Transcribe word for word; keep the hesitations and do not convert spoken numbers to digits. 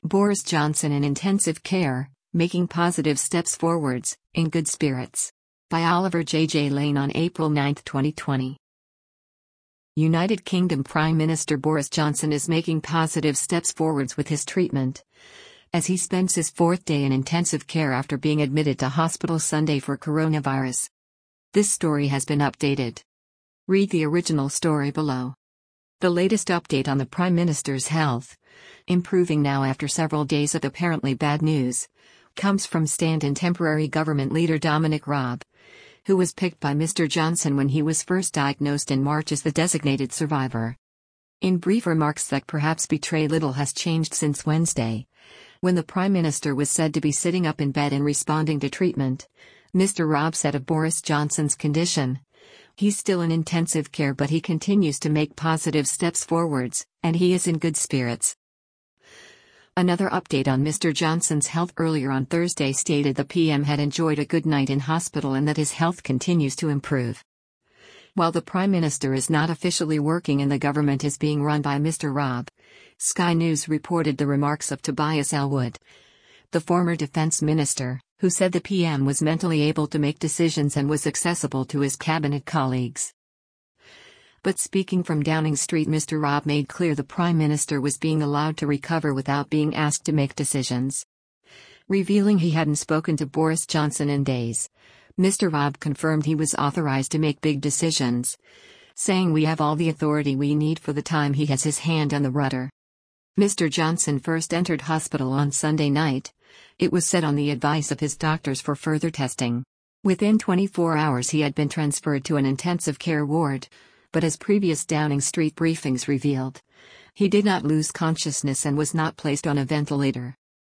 Boris Johnson in intensive care, making positive steps forwards, in good spirits. By Oliver J J Lane on April ninth twenty twenty. United Kingdom Prime Minister Boris Johnson is making positive steps forwards with his treatment, as he spends his fourth day in intensive care after being admitted to hospital Sunday for coronavirus. This story has been updated. Read the original story below. The latest update on the Prime Minister's health, improving now after several days of apparently bad news, comes from stand-in temporary government leader Dominic Raab, who was picked by Mister Johnson when he was first diagnosed in March as the designated survivor. In brief remarks that perhaps betray little has changed since Wednesday, when the Prime Minister was said to be sitting up in bed and responding to treatment, Mister Raab said of Boris Johnson's condition, "He's still in intensive care but he continues to make positive steps forwards, and he is in good spirits." Another update on Mister Johnson's health earlier on Thursday stated the P M had enjoyed a good night in hospital and that his health continues to improve. While the Prime Minister is not officially working and the government is being run by Mister Raab, Sky News reported the remarks of Tobias Ellwood, the former defense minister, who said the P M was mentally able to make decisions and was accessible to his cabinet colleagues. But speaking from Downing Street, Mister Raab made clear the Prime Minister was being allowed to recover without being asked to make decisions. Revealing he hadn't spoken to Boris Johnson in days, Mister Raab confirmed he was authorized to make big decisions, saying we have all the authority we need for the time he has his hand on the rudder. Mister Johnson first entered hospital on Sunday night, it was said on the advice of his doctors for further testing. Within twenty-four hours he had been transferred to an intensive care ward, but as previous Downing Street briefings revealed, he did not lose consciousness and was not placed on a ventilator.